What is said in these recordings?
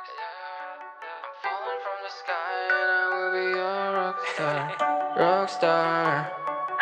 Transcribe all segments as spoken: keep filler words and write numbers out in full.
I'm falling from the sky and I will be a rockstar. Rockstar.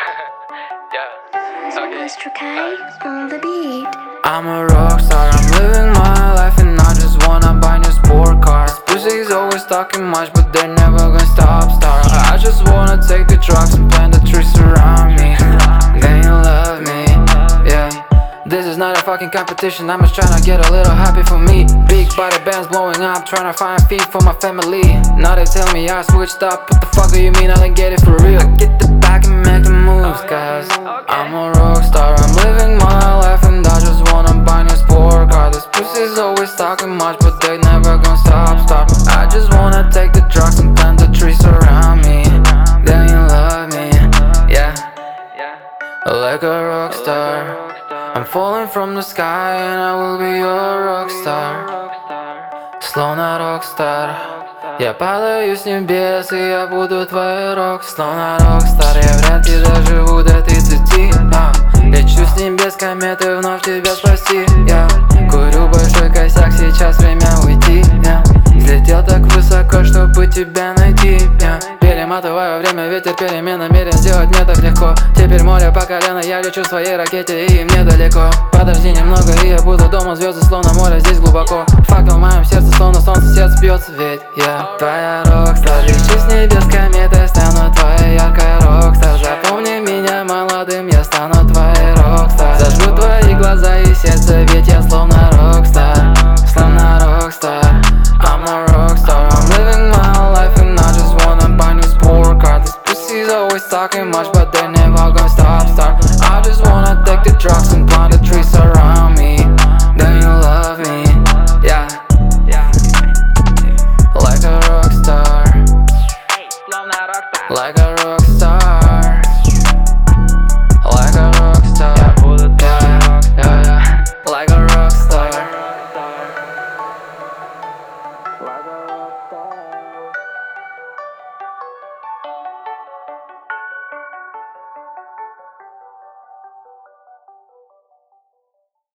Yeah. Okay. Master K on the beat. I'm a rockstar, I'm living my life and I just wanna buy new sport cars. Pussy's always talking much but they're never gonna stop star. I just wanna take the drugs and plant the trees around me. Then you love me, yeah. This is not a fucking competition, I'm just tryna get a little happy for me. Big body bands blowing up, tryna find feed for my family. Now they tell me I switched up, what the fuck do you mean I didn't get it for real? I get the back and make the moves, cause I'm a rockstar. I'm living my life and I just wanna buy new sport car. This pussy's always talking much but they never gonna stop, stop. I just wanna take the drugs and plant the trees around me. Then you love me, yeah. Like a rockstar, I'm falling from the sky and I will be your rockstar. Словно рокстар, я падаю с небес и я буду твой рок. Словно рокстар, я вряд ли доживу до тридцати. а. Лечу с небес кометы вновь тебя спасти. Я курю большой косяк, сейчас время уйти. Я взлетел так высоко, чтобы тебя найти. Я перематываю время, ветер перемен намерен сделать мне так легко. Теперь море по колено, я лечу в своей ракете и мне далеко. Подожди немного и я буду дома, звезды словно море здесь глубоко. Факел в моем сердце, словно солнце, сердце бьется, ведь я твоя рокстар. Лечу с небес кометой, стану твоей яркой рокстар. Запомни меня молодым, я стану твоей рокстар. Зажгу твои глаза и сердце, ведь я словно рокстар. Словно рокстар, I'm a rockstar. I'm living my life and I just wanna buy new sport car. This pussy's always talking much but they never gonna stop, start. I just wanna take the drugs and plant the trees around me. Then you love me, yeah. Like a rockstar, like a rockstar.